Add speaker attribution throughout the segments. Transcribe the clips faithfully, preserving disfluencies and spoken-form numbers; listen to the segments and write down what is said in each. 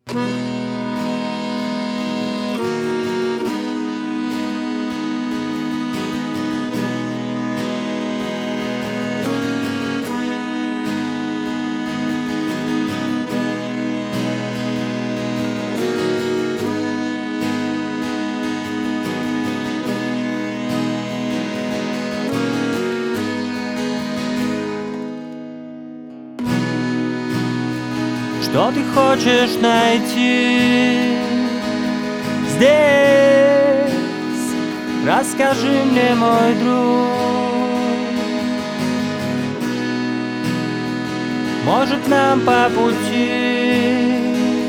Speaker 1: Что ты хочешь найти здесь? Расскажи мне, мой друг. Может, нам по пути?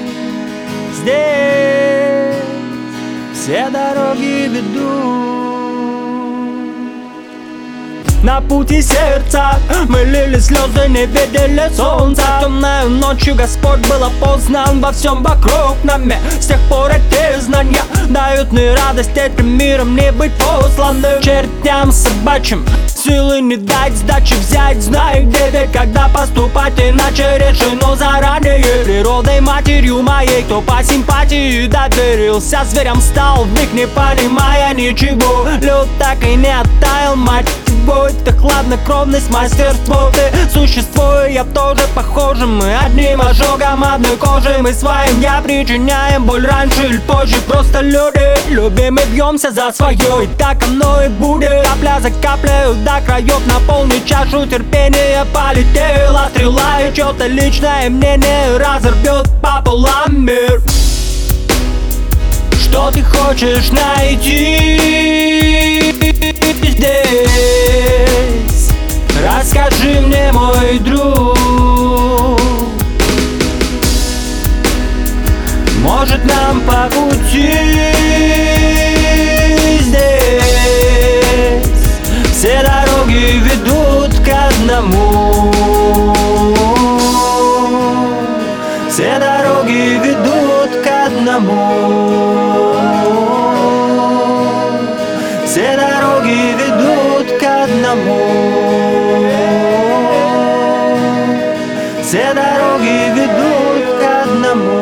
Speaker 1: Здесь все дороги ведут. На пути сердца мы лили слезы, не видели солнца. Темною ночью Господь был опознан во всем вокруг нами. С тех пор эти знания дают мне радость этим миром не быть посланным чертям собачьим. Силы не дать, сдачи взять, знай где ведь, когда поступать иначе решено заранее. Природой матерью моей, кто по симпатии доверился зверям, стал вмиг не понимая ничего. Лед так и не оттаял, мать твой, это хладнокровность, мастерство. Ты существуешь, я тоже похожи. Мы одним ожогом одной кожи, мы своим я причиняем боль раньше или позже. Просто люди, любим и бьемся за свое, и так оно и будет. Капля за каплей до краев наполнить чашу терпения. Полетела стрела, и чьё-то личное мнение разорвет пополам мир. Что ты хочешь найти здесь? Расскажи мне, мой друг. Может, нам по пути? Здесь все дороги ведут к одному. Все дороги ведут к одному. Все дороги ведут к одному. Все дороги ведут к одному.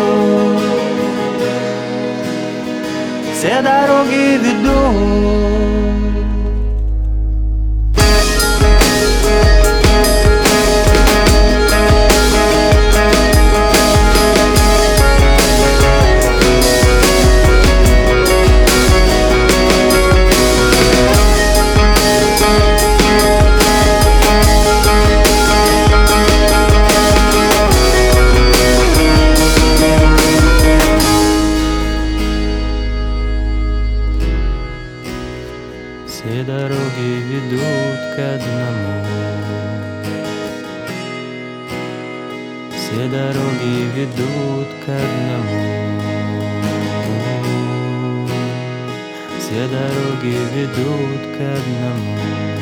Speaker 1: Все дороги ведут. Все дороги ведут к одному. Все дороги ведут к одному. Все дороги ведут к одному.